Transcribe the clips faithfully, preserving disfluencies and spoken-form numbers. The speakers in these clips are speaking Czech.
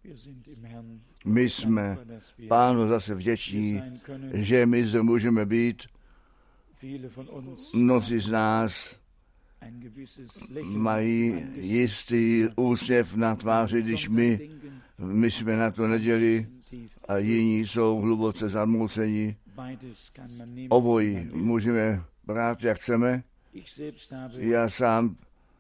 My jsme Pánu zase vděční, že my zde můžeme být. Mnozí z nás mají jistý úsměv na tváři, když my myslíme na tu neděli a jiní jsou hluboce zarmouceni. Obojí můžeme brát, jak chceme. Já sám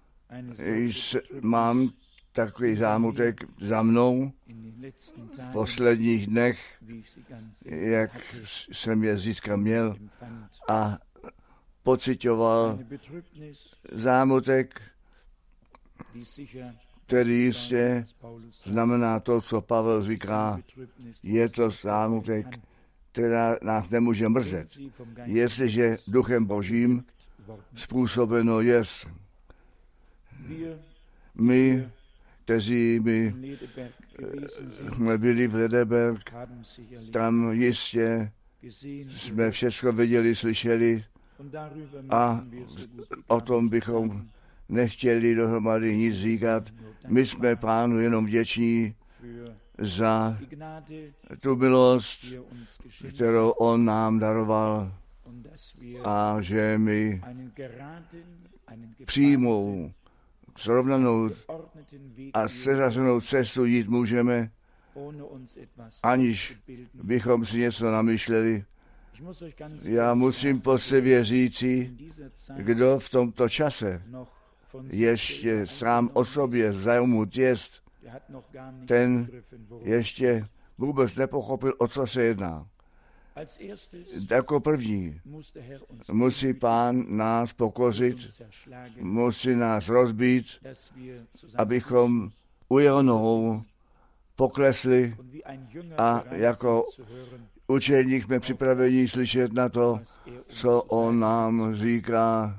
mám takový zámutek za mnou v posledních dnech, jak jsem je zítra měl a pocitoval zámutek, který jistě znamená to, co Pavel říká, je to zámutek, která nás nemůže mrzet, jestliže duchem Božím způsobeno je. My, kteří my jsme byli v Ledeberg, tam jistě jsme všechno viděli, slyšeli a o tom bychom nechtěli dohromady nic říkat. My jsme Pánu jenom vděční za tu milost, kterou on nám daroval a že my přímou, srovnanou a seřazenou cestu jít můžeme, aniž bychom si něco namyšleli. Já musím poctivě říci, kdo v tomto čase ještě sám o sobě zajmut jest, ten ještě vůbec nepochopil, o co se jedná. Jako první musí Pán nás pokořit, musí nás rozbít, abychom u jeho nohou poklesli a jako učeník jsme připraveni slyšet na to, co on nám říká.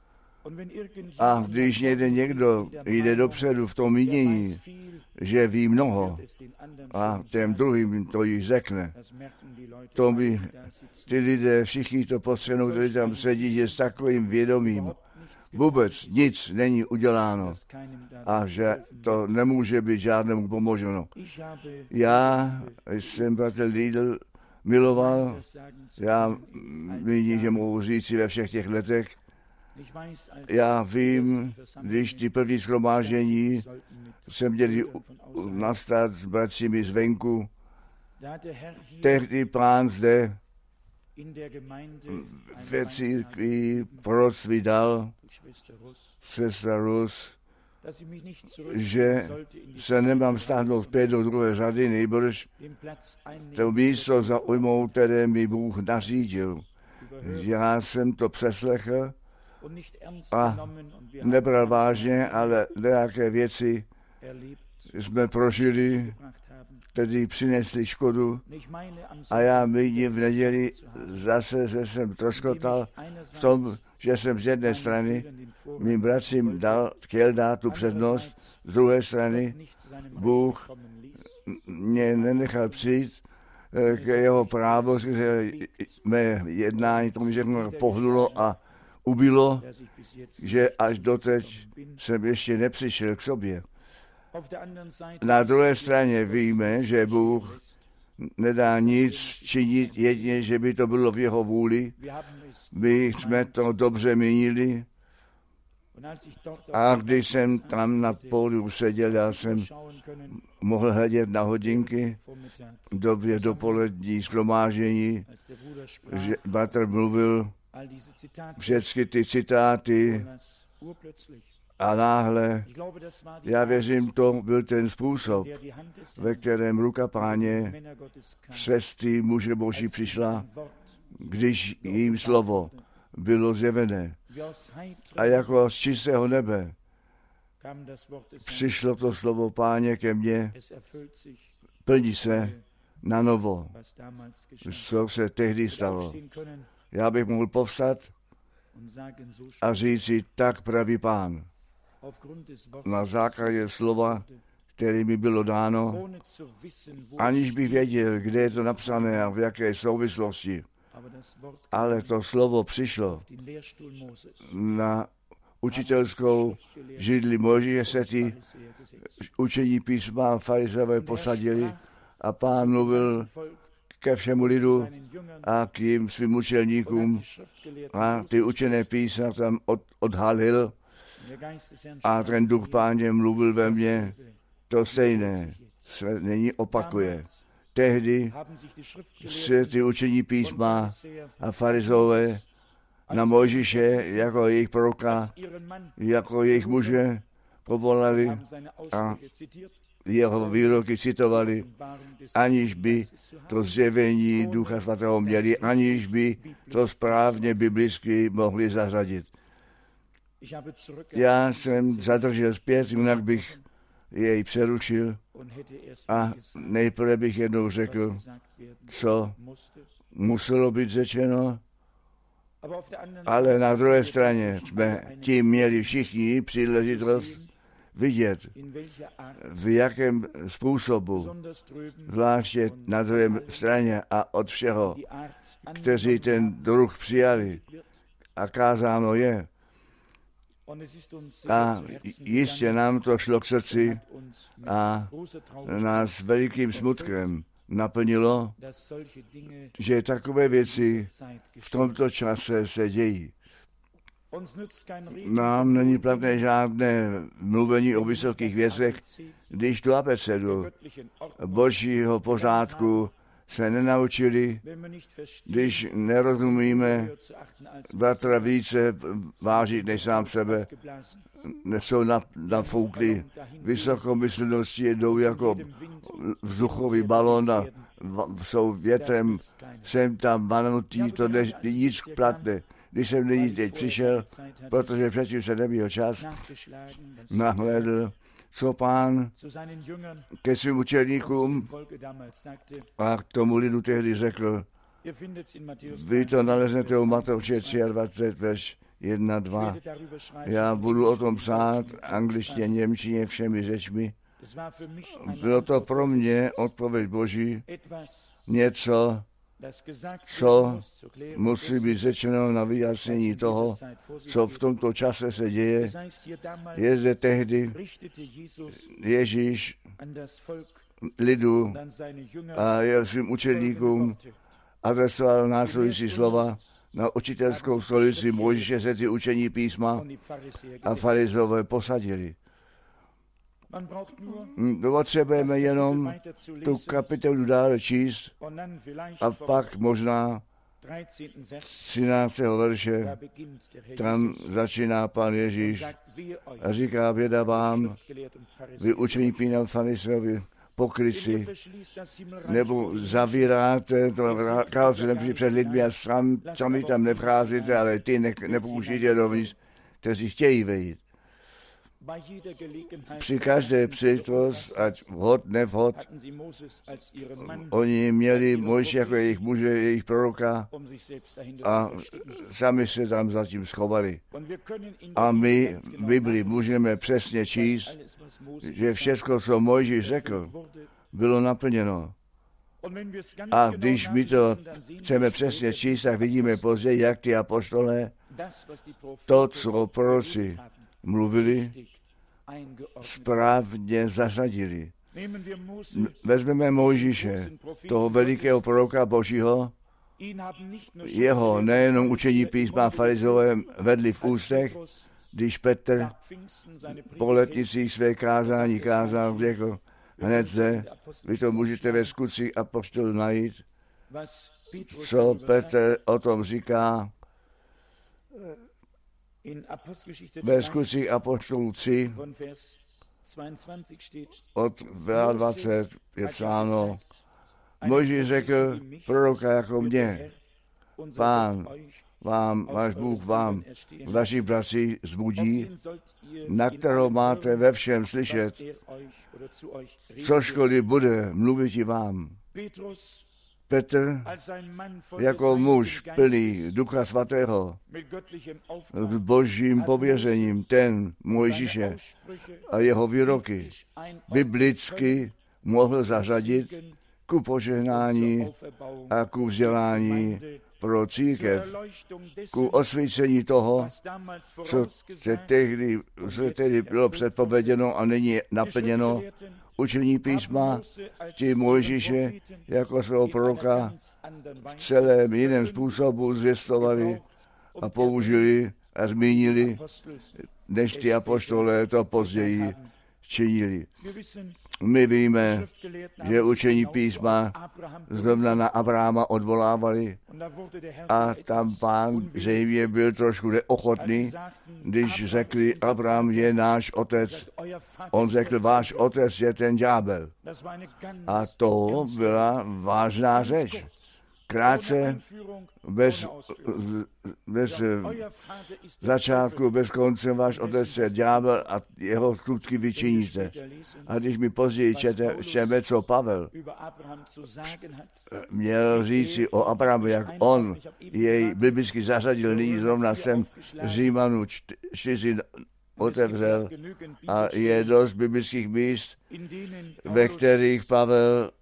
A když někde někdo jde dopředu v tom mínění, že ví mnoho a těm druhým to již řekne, to by ty lidé, všichni to potřenou, kteří tam sedí, že s takovým vědomím vůbec nic není uděláno a že to nemůže být žádnému pomoženo. Já jsem bratr Lidl miloval, já vidím, že mohu říct ve všech těch letech, já vím, když ty první shromáždění jsem měli nastat s bratřími zvenku, tehdy Pán zde ve církvi proroctví dal, sestra Rus, že se nemám stáhnout zpět do druhé řady, nejbrž to místo zaujmout, které mi Bůh nařídil. Já jsem to přeslechl a nebral vážně, ale nějaké věci jsme prožili, které přinesly škodu a já vidím v neděli zase, že jsem troskotal v tom, že jsem z jedné strany mým bratřím dal, chtěl dát tu přednost, z druhé strany Bůh mě nenechal přijít k jeho právu, že mé jednání tomu všechno pohnulo a ubilo, že až doteď jsem ještě nepřišel k sobě. Na druhé straně víme, že Bůh nedá nic činit, jedině, že by to bylo v jeho vůli. My jsme to dobře mínili a když jsem tam na pódiu seděl, já jsem mohl hledět na hodinky v době dopolední shromáždění, že bratr mluvil všechny ty citáty a náhle, já věřím, to byl ten způsob, ve kterém ruka Páně přes ty muže Boží přišla, když jim slovo bylo zjevené. A jako z čistého nebe přišlo to slovo Páně ke mně, plní se na novo, co se tehdy stalo. Já bych mohl povstat a říct si, tak praví Pán. Na základě slova, které mi bylo dáno, aniž bych věděl, kde je to napsané a v jaké souvislosti. Ale to slovo přišlo na učitelskou židli Mojžíše se ty učení písma farizové posadili a Pán mluvil ke všemu lidu a k jim svým učelníkům a ty učené písma tam od, odhalil a ten duch Páně mluvil ve mně to stejné, se nyní opakuje. Tehdy se ty učení písma a farizové na Mojžíše jako jejich proroka, jako jejich muže povolali a jeho výroky citovali, aniž by to zjevení Ducha Svatého měli, aniž by to správně biblicky mohli zařadit. Já jsem zadržel zpět, jinak bych jej přerušil a nejprve bych jednou řekl, co muselo být řečeno, ale na druhé straně jsme tím měli všichni příležitost vidět, v jakém způsobu, zvláště na druhé straně a od všeho, kteří ten druh přijali a kázáno je. A jistě nám to šlo k srdci a nás velikým smutkem naplnilo, že takové věci v tomto čase se dějí. Nám není platné žádné mluvení o vysokých věcech, když tu abecedu božího pořádku se nenaučili, když nerozumíme bratra více vážit než sám sebe, jsou nafoukli vysokomyslnosti, jdou jako vzduchový balon a jsou větrem sem tam vanutí, to není nic platné. Když jsem nyní teď přišel, protože předtím se neměl čas, nahlédl, co Pán ke svým učeníkům a k tomu lidu tehdy řekl. Vy to naleznete u Matouše dvacet tři, verš jedna, dva. Já budu o tom psát angličtině, němčině, všemi řečmi. Bylo to pro mě odpověď Boží, něco, co musí být řečeno na vyjasnění toho, co v tomto čase se děje. Je zde tehdy Ježíš lidu a jeho svým učeníkům adresoval následující slova. Na učitelskou stolici Mojžíše se ty učení písma a farizové posadili. Potřebujeme jenom tu kapitolu dále číst a pak možná třináctého verše, tam začíná Pán Ježíš a říká, běda vám, vy učení písma farizeovi, pokrytci, nebo zavíráte to království nepřijde před lidmi a sám, sami tam nevcházíte, ale ty ne, nepouštíte dovnitř, kteří chtějí vejít. Při každé příležitost, ať vhod, nevhod, oni měli Mojžíše jako jejich muže, jejich proroka a sami se tam zatím schovali. A my v Biblii můžeme přesně číst, že všechno, co Mojžíš řekl, bylo naplněno. A když my to chceme přesně číst, tak vidíme později, jak ty apoštolé to, co proroci mluvili, správně zařadili. Vezmeme Mojžíše, toho velikého proroka Božího, jeho nejenom učení písma farizové vedli v ústech, když Petr po letnicích své kázání kázal, řekl, hned zde, vy to můžete ve skutcích apoštolů najít, co Petr o tom říká, ve skutcích apoštolů tři od dvacet je psáno, Mojžíš řekl, proroka jako mě, Pán vám, váš Bůh vám, vaši bratři zbudí, na kterou máte ve všem slyšet, cožkoliv bude mluvit i vám. Petr jako muž plný Ducha Svatého s božím pověřením, ten Mojžíše a jeho výroky biblicky mohl zařadit ku požehnání a ku vzdělání pro církev ku osvícení toho, co se tehdy, se tehdy bylo předpověděno a není naplněno. Učení písma ti Mojžíše jako svého proroka v celém jiném způsobu zvěstovali a použili a zmínili, než ty apoštolé to později činili. My víme, že učení písma zrovna na Abrahama odvolávali a tam Pán zřejmě byl trošku neochotný, když řekli, Abraham je náš otec. On řekl, váš otec je ten ďábel. A to byla vážná řeč. Krátce, bez, bez začátku, bez konce, váš otec je ďábel a jeho skutky vyčiníte. A když mi později čete, čteme, co Pavel měl říci o Abrahamu, jak on jej biblicky zařadil, nyní zrovna jsem Římanů čtyři otevřel a je dost biblických míst, ve kterých Pavel,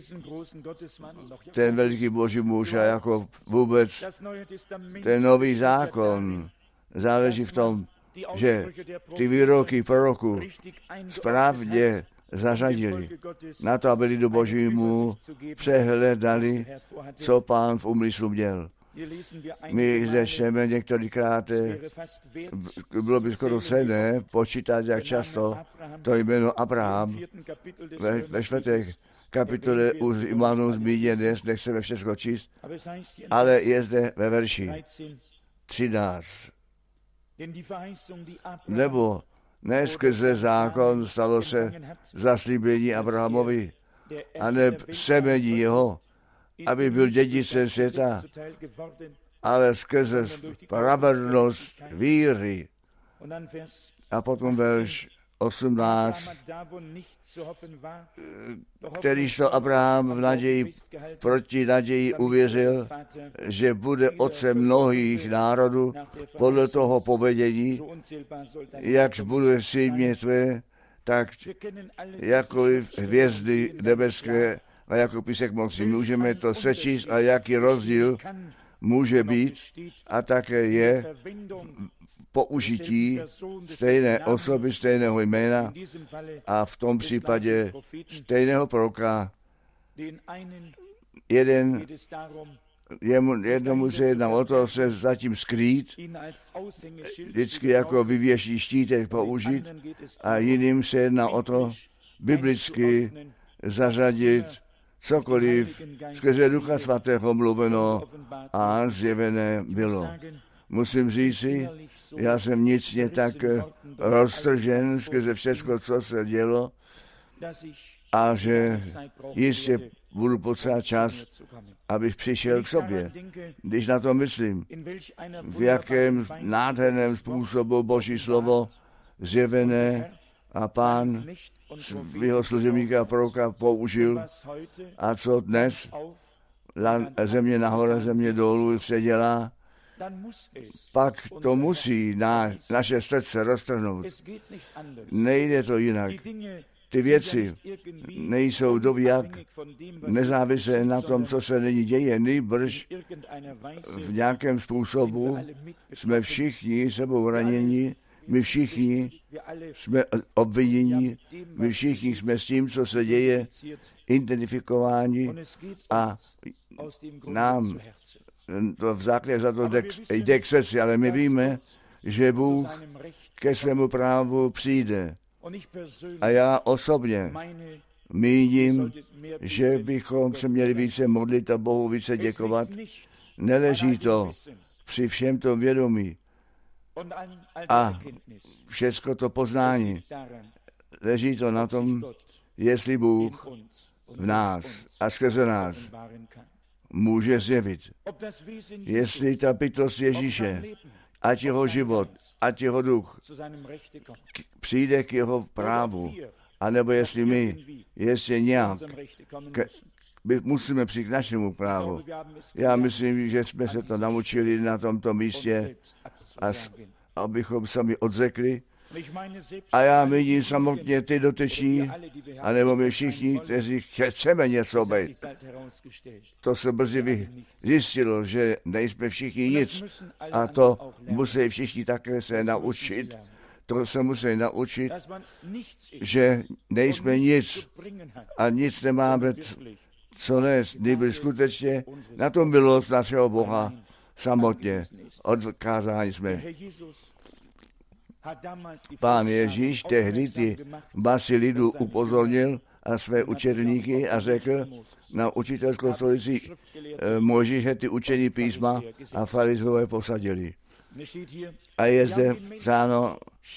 ten veliký boží muž a jako vůbec ten nový zákon záleží v tom, že ty výroky proroku správně zařadili na to, aby lidu božímu přehledali, co Pán v úmyslu měl. My zde čteme několikrát, bylo by skoro cenné počítat, jak často to jméno Abraham ve, ve čtvrtek kapitole u Římanů zmíněné, nechceme všechno číst, ale je zde ve verši třináct. Nebo ne skrze zákon stalo se zaslíbení Abrahamovi, aneb semení jeho, aby byl dědicem světa, ale skrze spravedlnost víry. A potom verš osmnáct, kterýž to Abraham v naději, proti naději uvěřil, že bude otcem mnohých národů podle toho povedení, jakž bude símě tvé, tak jakkoliv hvězdy nebeské a jako písek moci. Můžeme to sečíst a jaký rozdíl může být a také je použití stejné osoby, stejného jména a v tom případě stejného proroka. Jeden, jemu, jednomu se jedná o to se zatím skrýt, vždycky jako vyvěší štítek použít a jiným se jedná o to biblicky zařadit cokoliv skrze Ducha Svatého mluveno a zjevené bylo. Musím říci, já jsem vnitřně tak roztržen skrze všechno, co se dělo, a že jistě budu potřebovat čas, abych přišel k sobě. Když na to myslím, v jakém nádherném způsobu Boží slovo zjevené a Pán svého služebníka a proroka použil a co dnes země nahoře, země dolů se dělá, pak to musí na, naše srdce roztrhnout. Nejde to jinak. Ty věci nejsou dověk nezávisle na tom, co se nyní děje, nýbrž v nějakém způsobu jsme všichni sebou raněni, my všichni jsme obviněni, my všichni jsme s tím, co se děje, identifikováni a nám to v základě za to jde k srdci, ale my víme, že Bůh ke svému právu přijde. A já osobně míním, že bychom se měli více modlit a Bohu více děkovat. Neleží to při všem tom vědomí a všecko to poznání. Leží to na tom, jestli Bůh v nás a skrze nás může zjevit. Jestli ta bytost Ježíše, ať jeho život, ať jeho duch přijde k jeho právu, anebo jestli my, jestli nějak, k, musíme přijít k našemu právu. Já myslím, že jsme se to naučili na tomto místě, a, abychom sami odřekli A já vidím samotně ty dotyční, anebo my všichni, kteří chceme něco být. To se brzy zjistilo, že nejsme všichni nic. A to musí všichni také se naučit. To se musí naučit, že nejsme nic a nic nemáme, co nést. Nýbrž skutečně na tom milost našeho Boha samotně odkázání jsme. Pán Ježíš tehdy ty basy lidu upozornil a své učedníky a řekl na učitelskou stolici e, Mojžíše ty učení písma a farizové posadili. A je zde psáno,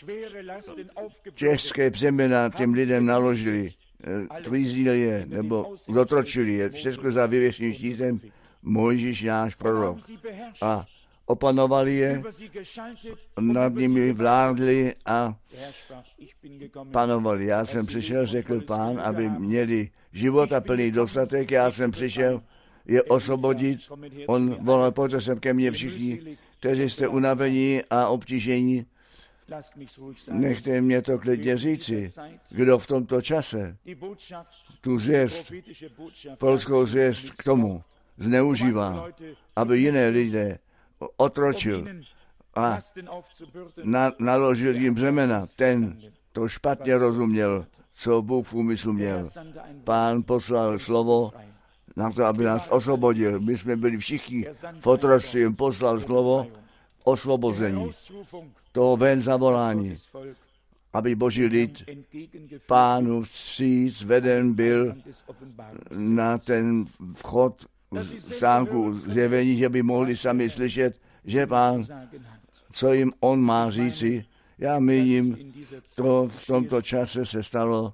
těžké břemena těm lidem naložili, e, trýznili je, nebo zotročili je, všechno za vyvěšeným štítem Mojžíš náš prorok. A opanovali je, nad nimi vládli a panovali. Já jsem přišel, řekl Pán, aby měli život a plný dostatek. Já jsem přišel je osvobodit. On volal, pojďte sem ke mně všichni, kteří jste unavení a obtížení. Nechte mě to klidně říci, kdo v tomto čase tu zvěst, polskou zvěst k tomu zneužívá, aby jiné lidé otročil a na, naložil jim břemena. Ten to špatně rozuměl, co Bůh v úmyslu měl. Pán poslal slovo na to, aby nás osvobodil. My jsme byli všichni v otroctví, jim poslal slovo osvobození. Toho ven zavolání, aby Boží lid Pánu vstříc veden byl na ten vchod stánku zjevení, že by mohli sami slyšet, že Pán, co jim on má říci. Já míním, to v tomto čase se stalo.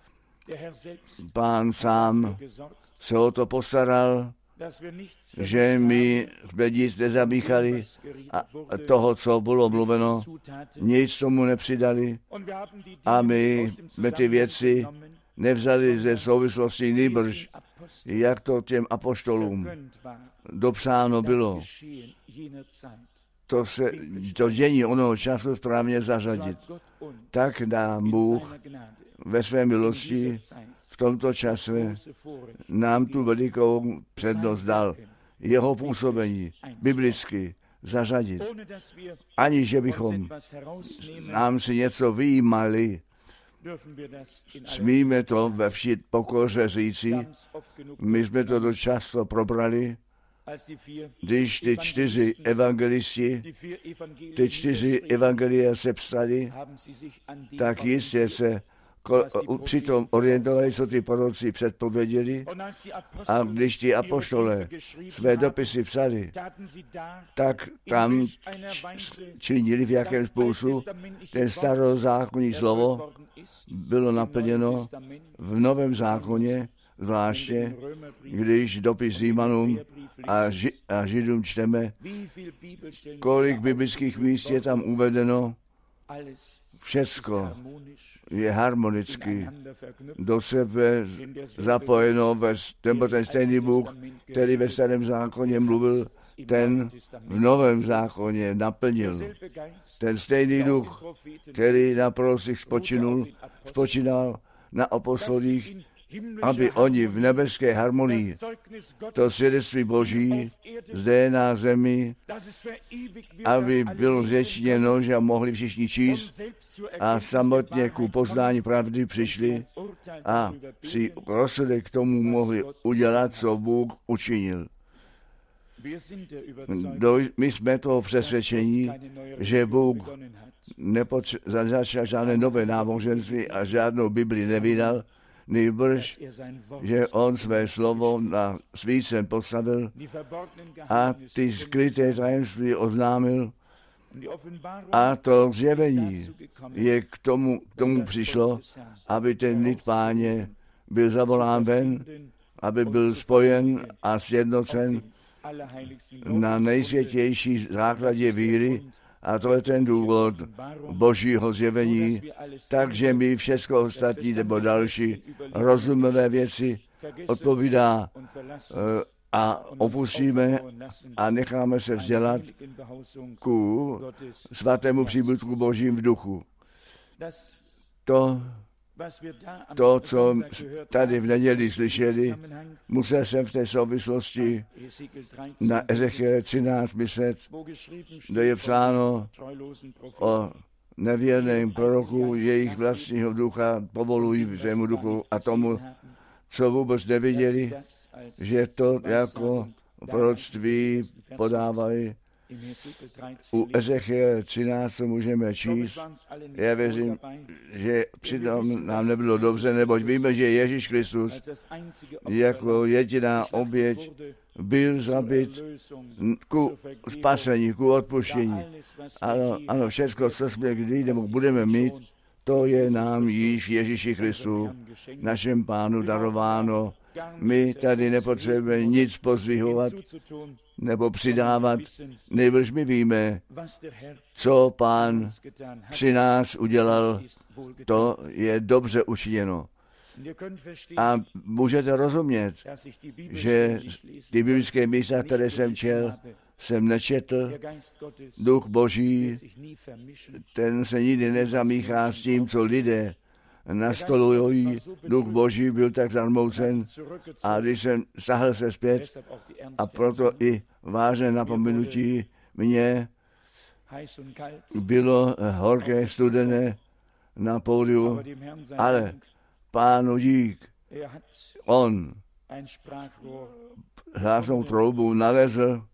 Pán sám se o to postaral, že my jsme nic nezamíchali a toho, co bylo mluveno, nic tomu nepřidali a my jsme ty věci nevzali ze souvislosti nýbrž, jak to těm apoštolům dopsáno bylo. To, se, to dění onoho času správně zařadit. Tak nám Bůh ve své milosti v tomto čase nám tu velikou přednost dal. Jeho působení biblicky zařadit. Aniž že bychom nám si něco vyjímali, smíme to ve vší pokoře říci, my jsme to dost často probrali, když ty čtyři evangelisti, ty čtyři evangelia se psali, tak jistě se ko- přitom orientovali, co ty proroci předpověděli, a když ty apoštole své dopisy psali, tak tam činili v jakém způsobu ten starozákonní slovo bylo naplněno v Novém zákoně, zvláště když dopis Římanům a, ži, a Židům čteme, kolik biblických míst je tam uvedeno, všecko je harmonicky do sebe zapojeno, ve, nebo ten stejný Bůh, který ve starém zákoně mluvil, ten v novém zákoně naplnil. Ten stejný duch, který na prorocích spočinul, spočinal na apostolích, aby oni v nebeské harmonii to svědectví Boží zde na zemi, aby bylo zvětšněno, že mohli všichni číst a samotně ku poznání pravdy přišli a si rozsudek k tomu mohli udělat, co Bůh učinil. Do, my jsme toho přesvědčení, že Bůh nezačal žádné nové náboženství a žádnou Bibli nevydal, nejbrž, že on své slovo na svícen postavil a ty skryté tajemství oznámil a to zjevení je k tomu, k tomu přišlo, aby ten lid Páně byl zavolán ven, aby byl spojen a sjednocen na nejsvětější základě víry, a to je ten důvod Božího zjevení, takže my všechno ostatní nebo další rozumové věci odpovídá a opustíme a necháme se vzdělat ku svatému příbytku Božím v duchu. To, to, co tady v neděli slyšeli, musel jsem v té souvislosti na Ezechiele třináct myslet, kde je psáno o nevěrném proroku, jejich vlastního ducha povolují svému duchu a tomu, co vůbec neviděli, že to jako proroctví podávají. U Ezechiele třináct můžeme číst. Já věřím, že přitom nám nebylo dobře, neboť víme, že Ježíš Kristus jako jediná oběť byl zabit ku spasení, ku odpuštění. Ano, ano, všechno, co jsme kdy nebo budeme mít, to je nám již Ježíši Kristu, našem Pánu darováno. My tady nepotřebujeme nic pozvihovat nebo přidávat, nejbrž my víme, co Pán při nás udělal, to je dobře učiněno. A můžete rozumět, že ty biblické místa, které jsem čel, jsem nečetl. Duch Boží, ten se nikdy nezamíchá s tím, co lidé nastolují. Duch Boží byl tak zarmoucen a když jsem sahl se zpět a proto i vážné napomenutí mě bylo horké, studené na pódiu, ale Pánu dík, on hlásnou troubu nalezl,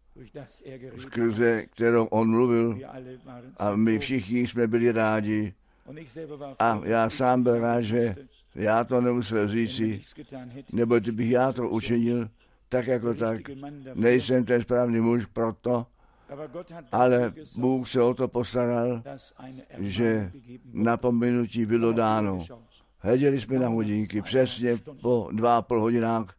skrze kterou on mluvil a my všichni jsme byli rádi. A já sám byl rád, že já to nemusel říci, nebo bych já to učinil, tak jako tak. Nejsem ten správný muž pro to, ale Bůh se o to postaral, že napomenutí bylo dáno. Hleděli jsme na hodinky, přesně po dva a půl hodinách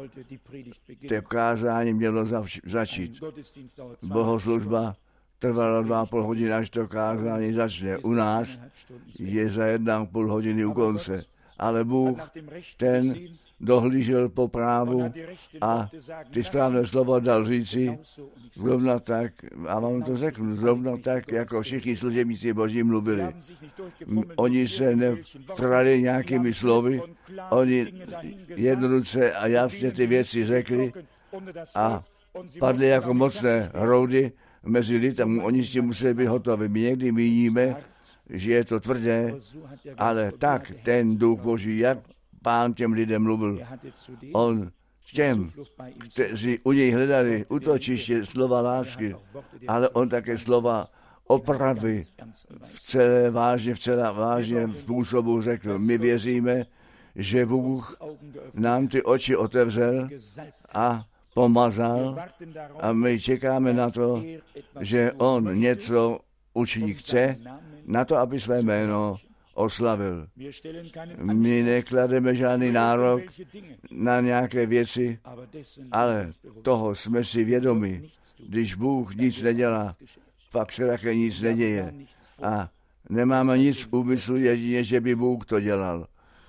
to kázání mělo začít. Bohoslužba trvalo dva a půl hodiny, až to kázání začne. U nás je za jedna a půl hodiny u konce. Ale Bůh, ten dohlížel po právu a ty správné slovo dal říci zrovna tak, a vám to řeknu, zrovna tak, jako všichni služebníci Boží mluvili. Oni se nevtrali nějakými slovy, oni jednoduše a jasně ty věci řekli a padly jako mocné hroudy mezi lid a oni s tím museli být hotovi. My někdy míníme, že je to tvrdé, ale tak ten Duch Boží, jak Pán těm lidem mluvil, on těm, kteří u něj hledali útočiště slova lásky, ale on také slova opravy v celé vážně, v celé vážně v působu řekl. My věříme, že Bůh nám ty oči otevřel a pomazal a my čekáme na to, že on něco učiní chce, na to, aby své jméno oslavil. My neklademe žádný nárok na nějaké věci, ale toho jsme si vědomi. Když Bůh nic nedělá, pak se také nic neděje. A nemáme nic v úmyslu, jedině, že by Bůh to dělal.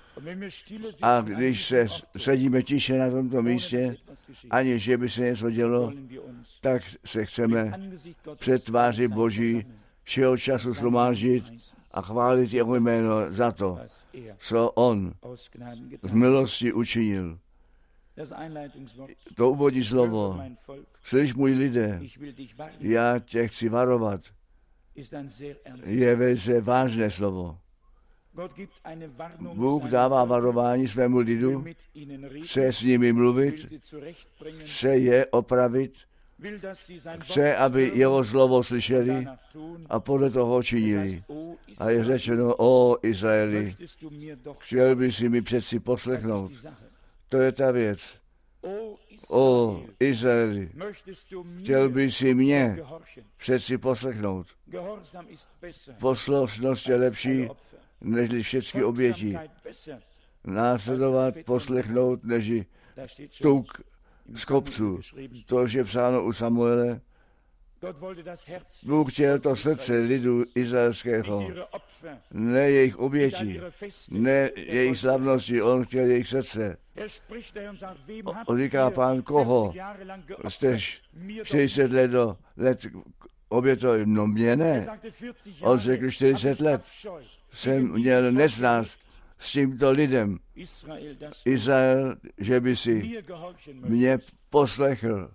A když se sedíme tiše na tomto místě, aniž že by se něco dělo, tak se chceme před tváří Boží všeho času shromáždit a chválit jeho jméno za to, co on z milosti učinil. To úvodní slovo, slyš můj lidé, já tě chci varovat, je velice vážné slovo. Bůh dává varování svému lidu, chce s nimi mluvit, chce je opravit, chce, aby jeho slovo slyšeli a podle toho činili. A je řečeno, o Izraeli, chtěl by si mi přeci poslechnout. To je ta věc. O Izraeli, chtěl by si mě přeci poslechnout. Poslušnost je lepší než všechny oběti. Následovat, poslechnout, než tuk z kopců. To je psáno u Samuele. Bůh chtěl to srdce lidu izraelského, ne jejich oběti, ne jejich slavnosti, on chtěl jejich srdce. On říká, Pán, koho jste čtyřicet let, let obětovali, no mě ne. On řekl, čtyřicet let jsem měl nesnáz s tímto lidem. Izrael, že by si mě poslechl,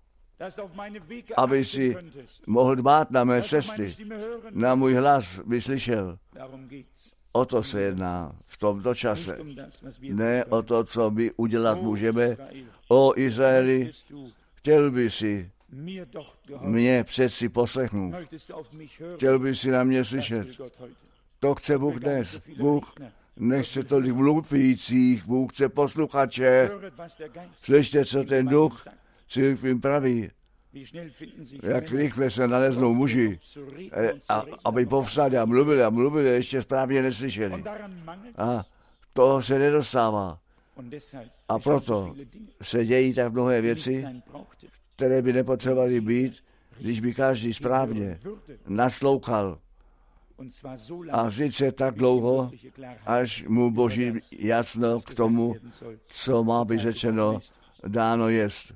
aby si mohl dbát na mé cesty, na můj hlas by slyšel. O to se jedná v tomto čase. Ne o to, co my udělat můžeme. O Izraeli, chtěl by si mě přeci poslechnout. Chtěl by si na mě slyšet. To chce Bůh dnes. Bůh nechce tolik mluvících, Bůh chce posluchače. Slyšte, co ten duch církvím praví. Jak rychle se naleznou muži, a, aby povstali a mluvili a mluvili, ještě správně neslyšeli. A toho se nedostává. A proto se dějí tak mnohé věci, které by nepotřebovaly být, když by každý správně naslouchal. A sice tak dlouho, až mu Boží jasno k tomu, co má být řečeno, dáno jest.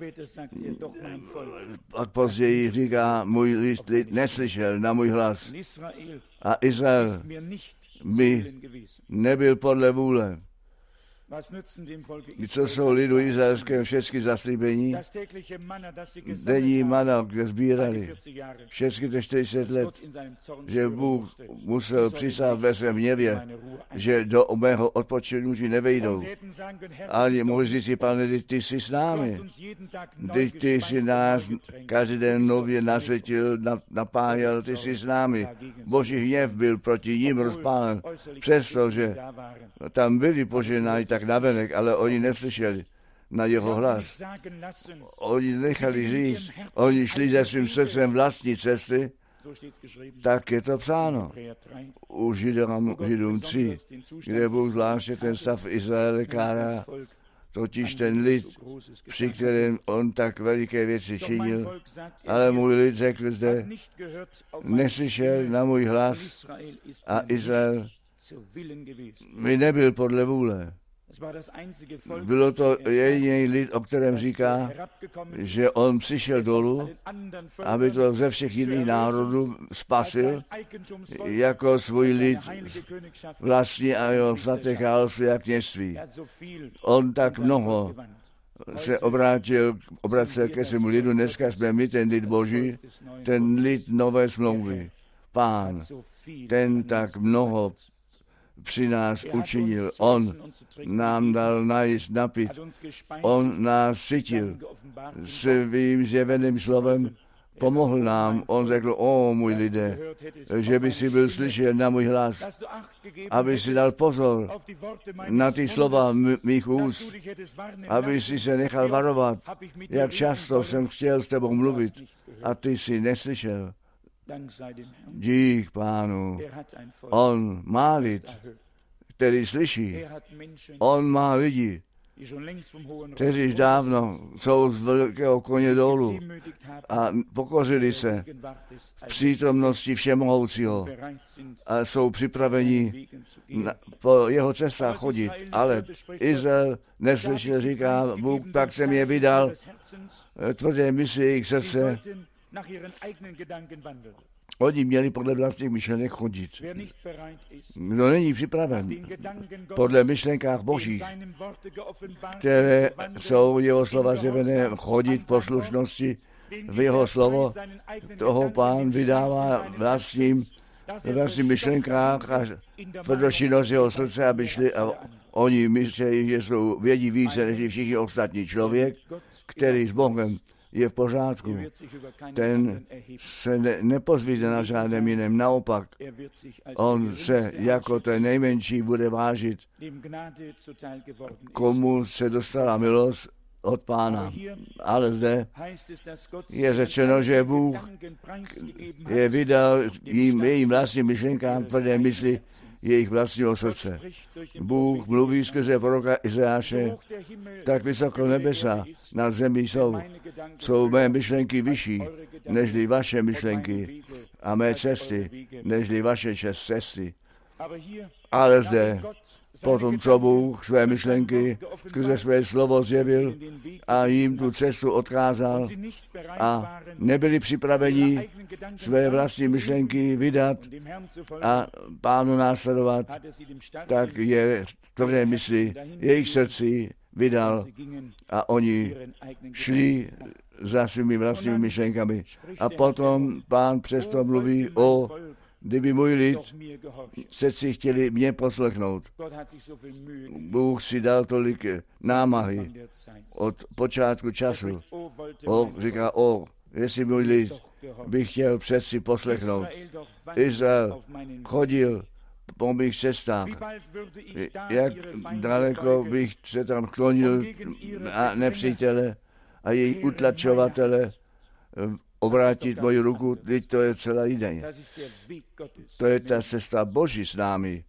A později říká, můj lid, lid neslyšel na můj hlas. A Izrael by nebyl podle vůle. Co jsou lidu izraelském všechny zaslíbení? Denní mana, kde sbírali všechny těch čtyřicet let, že Bůh musel přisát ve svém hněvě, že do mého odpočinutí nevejdou. Ale mohli říct si, Pane, ty jsi s námi. Ty, ty jsi nás každý den nově nasvětil, napájel, ty jsi s námi. Boží hněv byl proti ním rozpálen, přestože tam byli poženáni tak navenek, ale oni neslyšeli na jeho hlas. Oni nechali říct, oni šli ze svým srdcem vlastní cesty, tak je to psáno u Židům, Židům tři, kde Bůh zvláště ten stav Izraele kárá, totiž ten lid, při kterém on tak veliké věci činil, ale můj lid řekl zde, neslyšel na můj hlas a Izrael mi nebyl podle vůle. Bylo to jediný lid, o kterém říká, že on přišel dolů, aby to ze všech jiných národů spasil, jako svůj lid vlastní a jeho svaté království a kněžství. On tak mnoho se obrátil, obracel ke svému lidu. Dneska jsme my, ten lid Boží, ten lid nové smlouvy. Pán, ten tak mnoho při nás učinil. On nám dal najíst, napít. On nás cítil svým zjeveným slovem, pomohl nám. On řekl, o můj lidé, že by si byl slyšet na můj hlas, aby si dal pozor na ty slova mých úst, aby si se nechal varovat, jak často jsem chtěl s tebou mluvit a ty si neslyšel. Dík Pánu, on má lid, který slyší. On má lidi, kteří již dávno jsou z velkého koně dolů a pokořili se v přítomnosti Všemohoucího a jsou připraveni na, po jeho cestách chodit. Ale Izrael neslyšel, říká Bůh, tak jsem je vydal, tvrdé mysli jejich srdce. Oni měli podle vlastních myšlenek chodit. Kdo není připraven podle myšlenkách Božích, které jsou jeho slova zjevené, chodit v poslušnosti v jeho slovo, toho Pán vydává vlastním, vlastním myšlenkách a tvrdočinnost jeho srdce, aby šli a oni myslí, že jsou vědí více než všichni ostatní. Člověk, který s Bohem je v pořádku. Ten se ne, nepozvíde na žádném jiném. Naopak, on se jako ten nejmenší bude vážit, komu se dostala milost od Pána. Ale zde je řečeno, že Bůh je vydal jim, jejím vlastním myšlenkám tvrdé mysli jejich vlastního srdce. Bůh mluví skrze proroka Izajáše, tak vysoko nebesa nad zemí jsou. Jsou mé myšlenky vyšší, nežli vaše myšlenky a mé cesty, nežli vaše cesty. Ale zde potom co Bůh své myšlenky skrze své slovo zjevil a jim tu cestu odkázal a nebyli připraveni své vlastní myšlenky vydat a Pánu následovat, tak je v tvrdé mysli jejich srdci vydal a oni šli za svými vlastními myšlenkami. A potom Pán přesto mluví o, kdyby můj lid se si chtěli mě poslechnout. Bůh si dal tolik námahy od počátku času. O, říká, o, jestli můj lid by chtěl přeci poslechnout. Izrael chodil po mých cestách. Jak daleko bych se tam klonil na nepřítele a jejich utlačovatele obrátit moji ruku, teď to je celá jiné. To je ta cesta Boží s námi.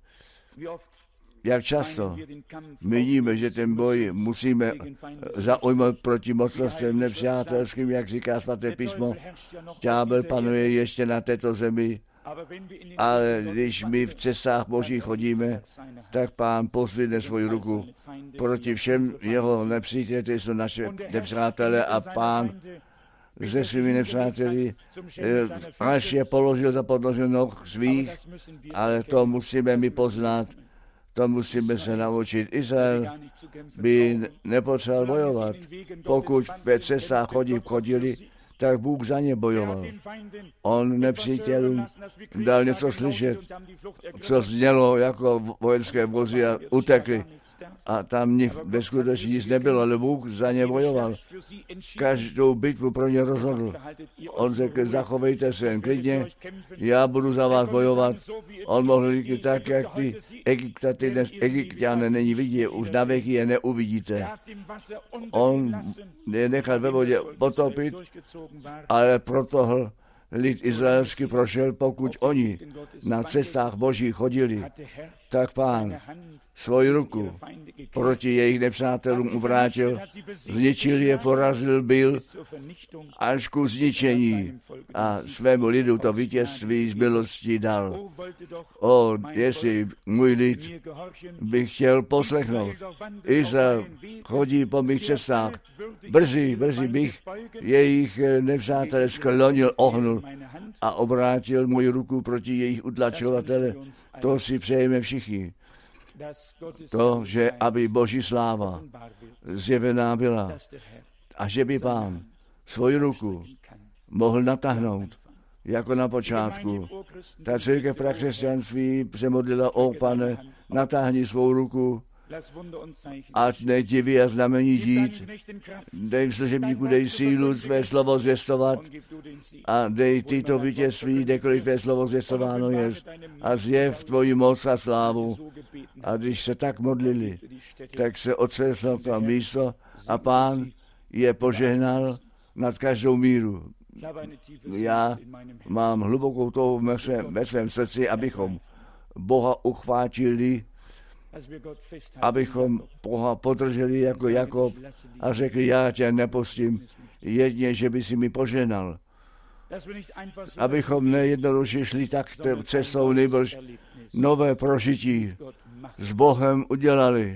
Jak často my víme, že ten boj musíme zaujmout proti mocnostem nepřátelským, jak říká svaté písmo. Ďábel panuje ještě na této zemi, ale když my v cestách Boží chodíme, tak Pán pozvedne svoji ruku proti všem jeho nepříteli, to jsou naše nepřátelé a Pán se svými nepřáteli až je položil za podložil noh svých, ale to musíme my poznat, to musíme se naučit. Izrael by nepotřeboval bojovat. Pokud ve cestách chodí, chodili, tak Bůh za ně bojoval. On nepřítelům dal něco slyšet, co znělo jako vojenské vozy a utekli. A tam ve skutečnosti nic nebylo, ale Bůh za ně bojoval. Každou bitvu pro ně rozhodl. On řekl, zachovejte se jen klidně, já budu za vás bojovat. On mohl říct tak, jak ty Egyptaty dnes Egypťané není vidět, už na věky je neuvidíte. On je nechal ve vodě potopit, ale protohl lid izraelský prošel, pokud oni na cestách Boží chodili, tak Pán svoji ruku proti jejich nepřátelům uvrátil, zničil je, porazil byl až ku zničení a svému lidu to vítězství z milosti dal. O, jestli můj lid by chtěl poslechnout. Izrael chodí po mých cestách. Brzy, brzy bych jejich nepřátelé sklonil, ohnul a obrátil moji ruku proti jejich utlačovatele. To si přejeme všichni. To, že aby Boží sláva zjevená byla a že by Pán svoji ruku mohl natáhnout, jako na počátku. Ta církev prakřesťanství se modlila, o Pane, natáhni svou ruku, ať ne diví a znamení dít. Dej služebníku, dej sílu své slovo zvěstovat a dej tyto vítězství, kdekoliv své slovo zvěstováno je, a zjev tvoji moc a slávu. A když se tak modlili, tak se otřeslo to místo a Pán je požehnal nad každou míru. Já mám hlubokou touhu ve svém, ve svém srdci, abychom Boha uchvátili, abychom Boha podrželi jako Jakob a řekli, já tě nepustím, jedně, že by si mi poženal. Abychom nejednoduše šli tak cestou, nebož nové prožití s Bohem udělali.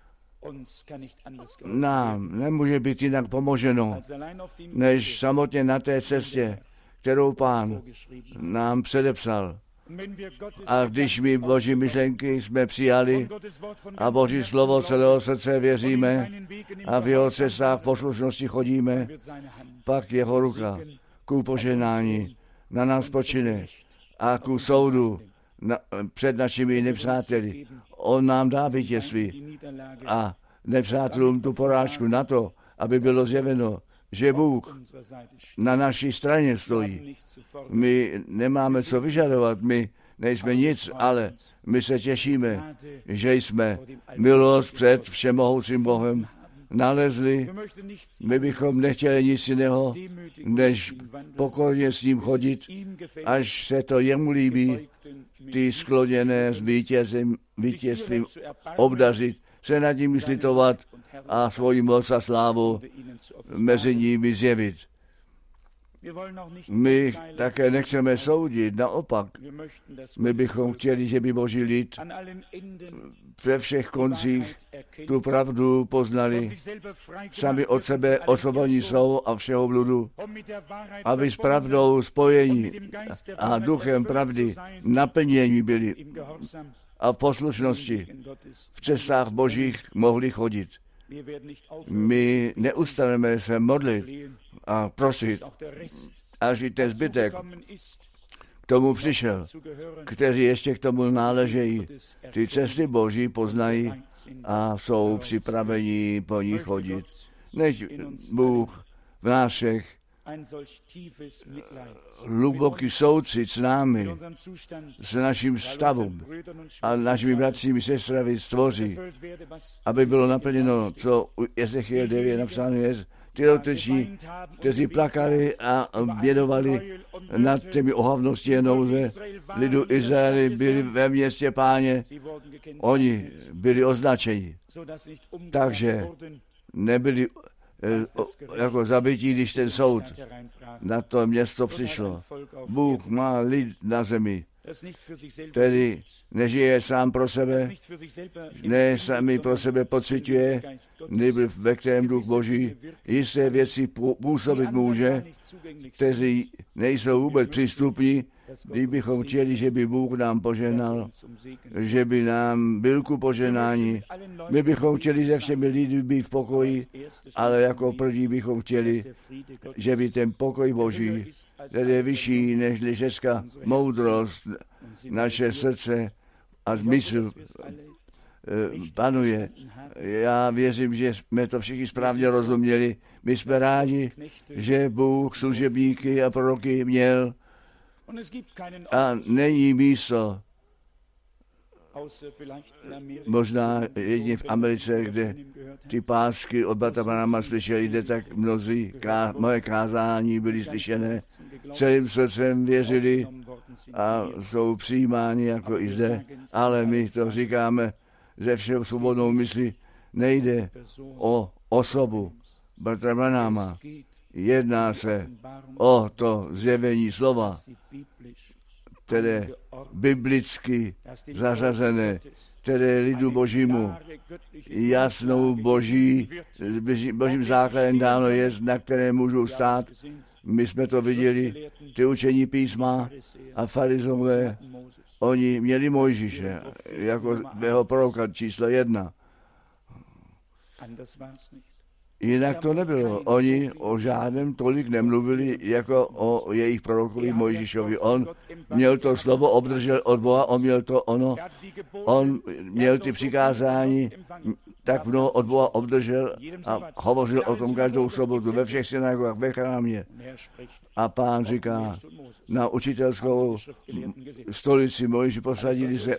Nám nemůže být jinak pomoženo, než samotně na té cestě, kterou Pán nám předepsal. A když my Boží myšlenky jsme přijali a Boží slovo celého srdce věříme a v jeho cestách v poslušnosti chodíme, pak jeho ruka ku požehnání na nás počine a ku soudu na, před našimi nepřáteli. On nám dá vítězství a nepřátelům tu porážku na to, aby bylo zjeveno, že Bůh na naší straně stojí. My nemáme co vyžadovat, my nejsme nic, ale my se těšíme, že jsme milost před všemohoucím Bohem nalezli. My bychom nechtěli nic jiného, než pokorně s ním chodit, až se to jemu líbí, ty skloněné s vítězem, vítězstvím obdařit, se nad nimi slitovat a svoji moc a slávu mezi nimi zjevit. My také nechceme soudit, naopak. My bychom chtěli, že by Boží lid ve všech koncích tu pravdu poznali. Sami od sebe osvobodní jsou a všeho bludu, aby s pravdou spojení a duchem pravdy naplnění byli a v poslušnosti v cestách Božích mohli chodit. My neustaneme se modlit a prosit, až i ten zbytek k tomu přišel, kteří ještě k tomu náležejí. Ty cesty Boží poznají a jsou připraveni po nich chodit. Než Bůh v nás všech hluboký soucit s námi, s naším stavem a našimi bratřími sestrami stvoří, aby bylo naplněno, co u Ezechiel devět napsáno je, ty dotyční, kteří plakali a bědovali nad těmi ohavnosti a nouze lidu Izraeli, byli ve městě Páně, oni byli označeni. Takže nebyli jako zabití, když ten soud na to město přišlo. Bůh má lid na zemi, který nežije sám pro sebe, ne sami pro sebe pociťuje, nebo ve kterém Duch Boží jisté věci působit může, kteří nejsou vůbec přístupní, kdybychom chtěli, že by Bůh nám požehnal, že by nám byl ku požehnání. My bychom chtěli ze všemi lidmi být v pokoji, ale jako první bychom chtěli, že by ten pokoj Boží, který je vyšší než všecká moudrost, naše srdce a smysl panuje. Já věřím, že jsme to všichni správně rozuměli. My jsme rádi, že Bůh služebníky a proroky měl a není místo, možná jedině v Americe, kde ty pásky od bratra Branhama slyšeli, kde tak mnozí ká, moje kázání byly slyšené, celým srdcem věřili a jsou přijímáni jako i zde, ale my to říkáme ze všeho svobodnou myslí, nejde o osobu bratra Branhama. Jedná se o to zjevení slova, které biblicky zařazené, které lidu Božímu jasnou boží, božím základem dáno je, na které můžou stát. My jsme to viděli, ty učení písma a farizové, oni měli Mojžíše jako jeho proroka číslo jedna. Jinak to nebylo. Oni o žádném tolik nemluvili, jako o jejich prorokovi Mojžíšovi. On měl to slovo, obdržel od Boha, on měl to ono, on měl ty přikázání, tak mnoho od Boha obdržel a hovořil o tom každou sobotu ve všech synagogách, ve chrámě. A Pán říká, na učitelskou stolici Mojžíši posadili se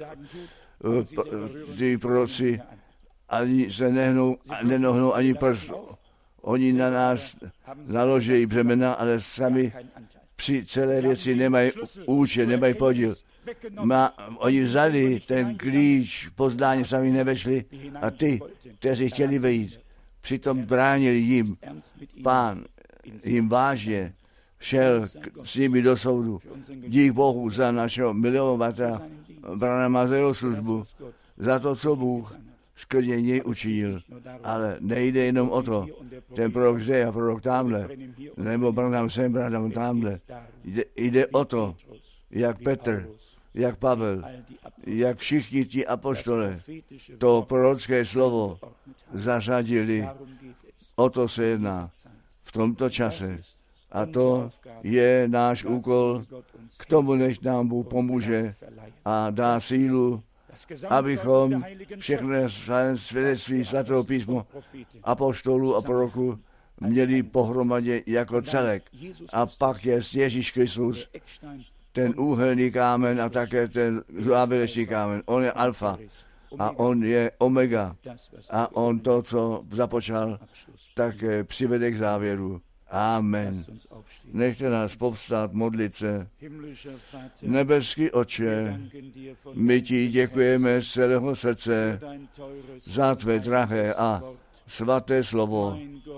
ty proroci, ani se nehnou, nenohnou ani prst. Oni na nás naloží břemena, ale sami při celé věci nemají účet, nemají podíl. Má, oni vzali ten klíč, poznání sami nevešli a ty, kteří chtěli vejít, přitom bránili jim. Pán jim vážně šel s nimi do soudu. Dík Bohu za našeho milovatele Branhama za jeho službu, za to, co Bůh skrze něj učinil. Ale nejde jenom o to, ten prorok zde a prorok tamhle, nebo Branham sem, Branham tamhle. Jde, jde o to, jak Petr, jak Pavel, jak všichni ti apoštole to prorocké slovo zařadili. O to se jedná v tomto čase. A to je náš úkol, k tomu nech nám Bůh pomůže a dá sílu, abychom všechny svědectví svatého písma apoštolů a proroků měli pohromadě jako celek. A pak je Ježíš Kristus, ten úhelný kámen a také ten závěrečný kámen. On je alfa a on je omega. A on to, co započal, tak přivede k závěru. Amen. Nechte nás povstát, modlit se. Nebeský Otče, my ti děkujeme z celého srdce za tvé drahé a svaté slovo.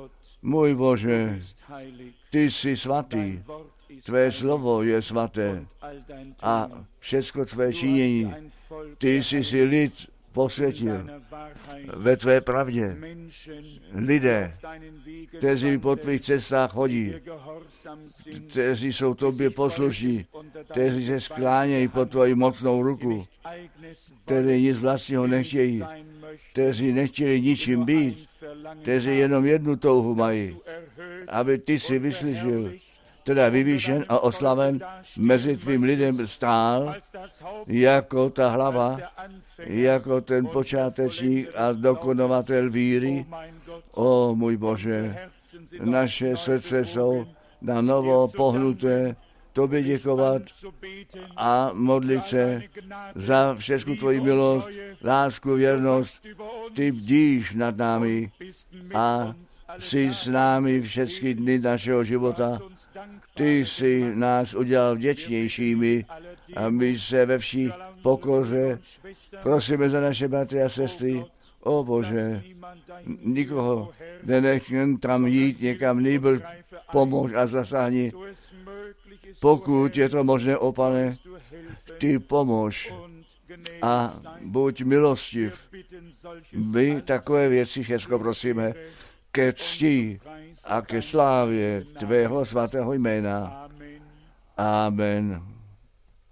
Můj Bože, ty jsi svatý, tvé slovo je svaté a všecko tvé činění. Ty jsi si lid posvětil ve tvé pravdě. Lidé, kteří po tvých cestách chodí, kteří jsou tobě poslušní, kteří se sklánějí pod tvoji mocnou ruku, kteří nic vlastního nechtějí, kteří nechtěli ničím být, kteří jenom jednu touhu mají, aby ty si vyslyšel, teda vyvýšen a oslaven mezi tvým lidem stál jako ta hlava, jako ten počátečník a dokonovatel víry. O můj Bože, naše srdce jsou na novo pohnuté tobě děkovat a modlit se za všechnu tvoji milost, lásku, věrnost. Ty bdíš nad námi a jsi s námi všechny dny našeho života. Ty jsi nás udělal vděčnějšími a my se ve vší pokoře prosíme za naše bratry a sestry. O Bože, nikoho nenech tam jít někam, nýbrž pomož a zasáhni. Pokud je to možné, o Pane, ty pomož a buď milostiv. My takové věci všechno prosíme ke cti a ke slávě tvého svatého jména. Amen.